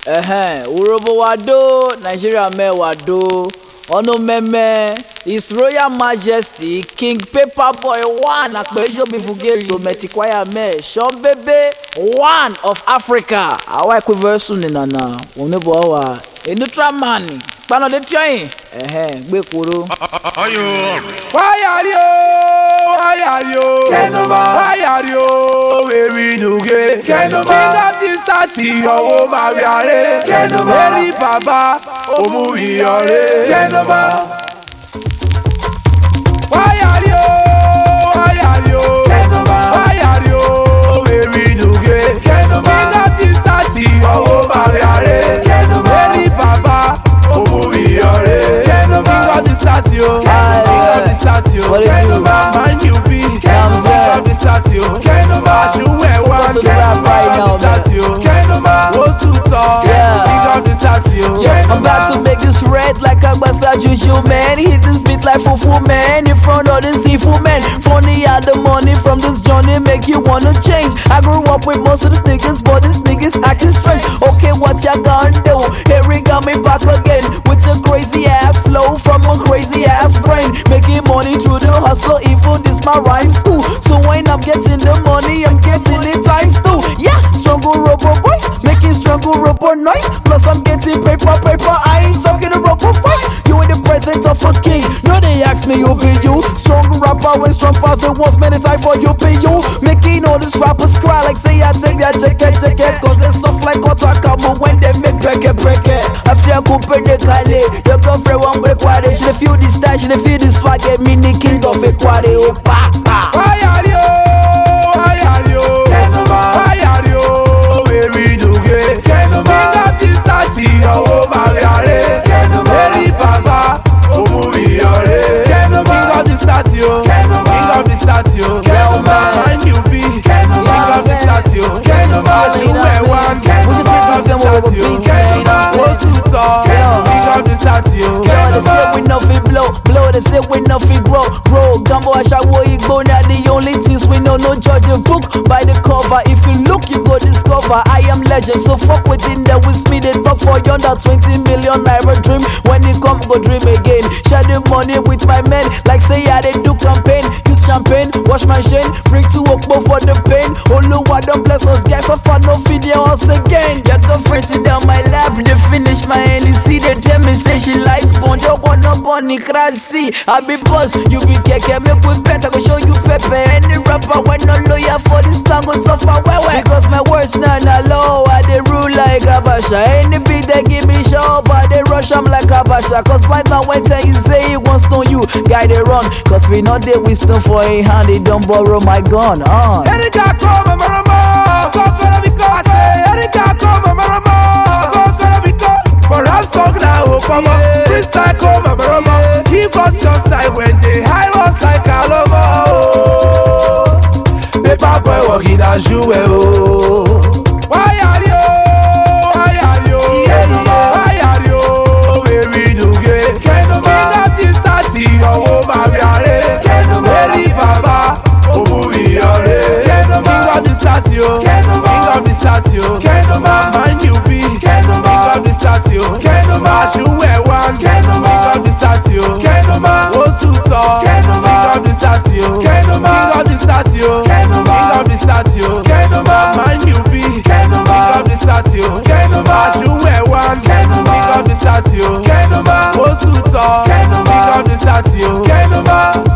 Urobo wado, Nigeria me wado. Ono meme, His Royal Majesty King Paperboy One Akpejo Bifugeto Metikwaya me Sean Bebe One of Africa. Awa equiverse nana. Onebo awa. Enutra mani. Pano de train. Gbe kuro. Why are you? Why are you? Very nuge. King of the Sati, oh Mariare. Very Baba, oh Muriore. Why are you? Very nuge. King of the Sati, oh Mariare. Very Baba, oh Muriore. King of the Sati, oh. Man you be King of the Sati, oh. You wear one King of the Sati, oh. I'm about to make this red like Agbasa Juju man. Hit this beat like Fufu man in front of the seafood man. Funny how the money from this journey make you wanna change. I grew up with most of these niggas, but these niggas acting strange. Okay, what ya gonna do? Harry got me back again with a crazy ass flow from a crazy ass brain. Making money through the hustle, even this my rhymes too. So when I'm getting the money, I'm getting it times two. Yeah, struggle rubber boys, making struggle rubber noise. Plus I'm getting paper. I ain't talking a rubber voice. You ain't the president of a king. No, they ask me who be you. Strong rapper when strong past the walls, man, it's time for you be you. Making all these rappers cry like say I take that, take it. Cause it's soft like Otakamo when they make break it. After I go pay the Kale, your girlfriend won't break what it. She feel this style, she feel this swag, get me the king of a quarry. Oh, pa. Why are you? Very nuge. King of the Sati, oh Mariare. Very Baba, oh Muriore. King of the Sati, oh. Man you be King of the Sati, oh. You wear one King of the Sati, oh. They say we no fit blow. They say we no fit grow. Gambo Ashawo Igbo now the only things we know. No judge a book by the cover. If you look, you go discover. I am legend, so fuck within the with me. They talk for yonder 20 million naira dream. When you come, go dream again. Share the money with my men, like say I they do campaign. Use champagne, wash my chain, bring to Okbo for the pain. Oluwa don't bless us guys, so far no video us again. Your girlfriend sit down my lap, they finish my NEC. They tell me say she like Bondo, no bunny crazy. I be boss, you be keke, make we better, go show you pepper. Any rapper when no lawyer for this tango suffer well. Because my words not low, I they rule like Abasha. Any beat they give me show, but they rush I'm like Abasha. Cause right now when tell you say he wants to you, guy they run. Cause we know they wisdom for a hand, they don't borrow my gun. Erika come marama, kokora biko. I say Erika come marama, kokora biko. For rap song now, come on, freestyle come marama. Give us your style when they high us like Aloma. Paperboy walking as you will. Why are you? Very nuge. King of the Sati, oh Mariare. Very Baba, oh Muriore. King of the Sati, oh. Man you be King of the Sati, oh. You wear one King of the Sati, oh. Oh Suto, King of the Sati, oh. King of the Sati, oh. Man you be King of the Sati, oh. You wear one King of the Sati, oh. Oh Suto, King of the Sati, oh.